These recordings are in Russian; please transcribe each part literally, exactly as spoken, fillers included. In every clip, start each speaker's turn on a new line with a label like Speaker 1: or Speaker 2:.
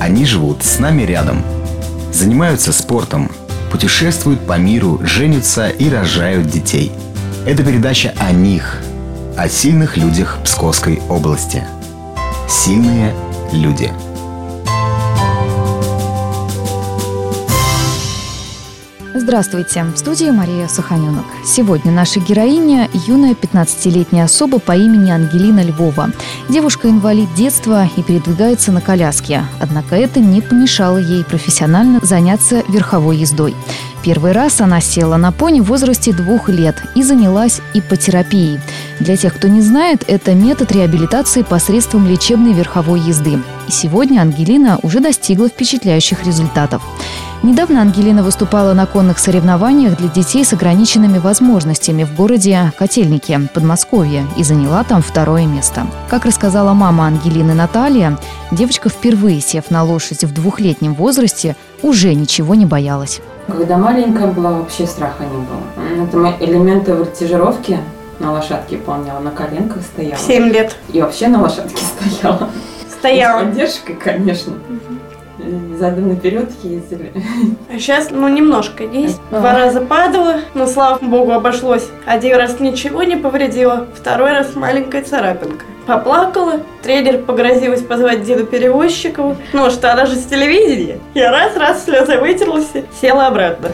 Speaker 1: Они живут с нами рядом, занимаются спортом, путешествуют по миру, женятся и рожают детей. Это передача о них, о сильных людях Псковской области. Сильные люди.
Speaker 2: Здравствуйте, в студии Мария Суханенок. Сегодня наша героиня – юная пятнадцатилетняя особа по имени Ангелина Львова. Девушка-инвалид детства и передвигается на коляске. Однако это не помешало ей профессионально заняться верховой ездой. Первый раз она села на пони в возрасте двух лет и занялась иппотерапией. Для тех, кто не знает, это метод реабилитации посредством лечебной верховой езды. И сегодня Ангелина уже достигла впечатляющих результатов. Недавно Ангелина выступала на конных соревнованиях для детей с ограниченными возможностями в городе Котельники, Подмосковье, и заняла там второе место. Как рассказала мама Ангелины Наталья, девочка, впервые сев на лошадь в двухлетнем возрасте, уже ничего не боялась.
Speaker 3: Когда маленькая была, вообще страха не было. Это мои элементы вольтижировки на лошадке выполняла, на коленках стояла.
Speaker 4: Семь лет.
Speaker 3: И вообще на лошадке стояла.
Speaker 4: Стояла.
Speaker 3: С поддержкой, конечно. Задом наперед ездили.
Speaker 4: А сейчас, ну, немножко есть.
Speaker 3: А.
Speaker 4: Два раза падала, но, слава богу, обошлось. Один раз ничего не повредила, второй раз маленькая царапинка. Поплакала, тренер погрозилась позвать деда Перевозчикову. Ну, что она же с телевидения. Я раз-раз слезы вытерлась, села обратно.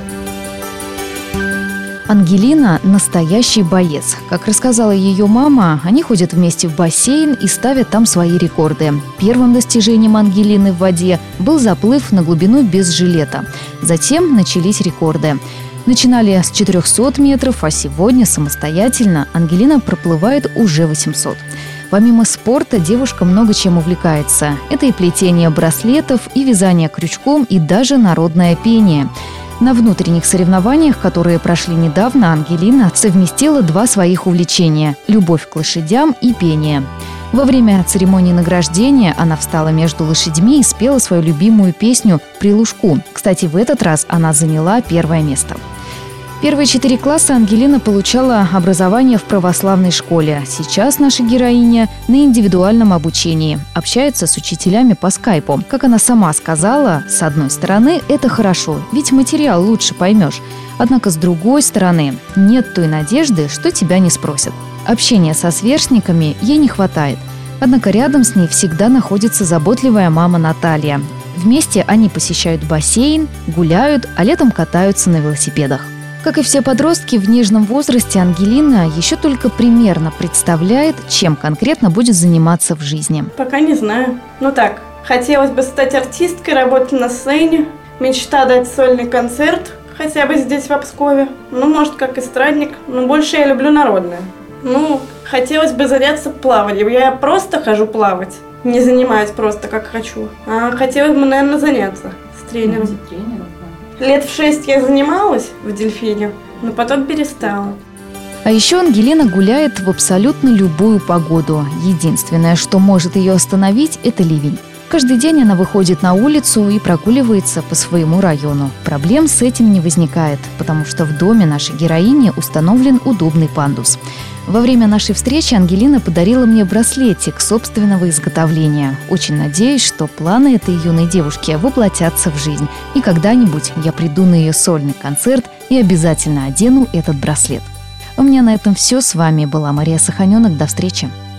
Speaker 2: Ангелина – настоящий боец. Как рассказала ее мама, они ходят вместе в бассейн и ставят там свои рекорды. Первым достижением Ангелины в воде был заплыв на глубину без жилета. Затем начались рекорды. Начинали с четырехсот метров, а сегодня самостоятельно Ангелина проплывает уже восемьсот. Помимо спорта девушка много чем увлекается. Это и плетение браслетов, и вязание крючком, и даже народное пение. На внутренних соревнованиях, которые прошли недавно, Ангелина совместила два своих увлечения – любовь к лошадям и пение. Во время церемонии награждения она встала между лошадьми и спела свою любимую песню «При лужку». Кстати, в этот раз она заняла первое место. Первые четыре класса Ангелина получала образование в православной школе. Сейчас наша героиня на индивидуальном обучении. Общается с учителями по скайпу. Как она сама сказала, с одной стороны, это хорошо, ведь материал лучше поймешь. Однако с другой стороны, нет той надежды, что тебя не спросят. Общения со сверстниками ей не хватает. Однако рядом с ней всегда находится заботливая мама Наталья. Вместе они посещают бассейн, гуляют, а летом катаются на велосипедах. Как и все подростки, в нежном возрасте Ангелина еще только примерно представляет, чем конкретно будет заниматься в жизни.
Speaker 4: Пока не знаю. Ну так, хотелось бы стать артисткой, работать на сцене. Мечта дать сольный концерт, хотя бы здесь, в Пскове. Ну, может, как эстрадник, но больше я люблю народное. Ну, хотелось бы заняться плаванием. Я просто хожу плавать, не занимаюсь просто как хочу. А хотелось бы, наверное, заняться с тренером.
Speaker 3: С тренером, да.
Speaker 4: Лет в шесть я занималась в дельфине, но потом перестала.
Speaker 2: А еще Ангелина гуляет в абсолютно любую погоду. Единственное, что может ее остановить, это ливень. Каждый день она выходит на улицу и прогуливается по своему району. Проблем с этим не возникает, потому что в доме нашей героини установлен удобный пандус. Во время нашей встречи Ангелина подарила мне браслетик собственного изготовления. Очень надеюсь, что планы этой юной девушки воплотятся в жизнь. И когда-нибудь я приду на ее сольный концерт и обязательно одену этот браслет. У меня на этом все. С вами была Мария Суханенок. До встречи.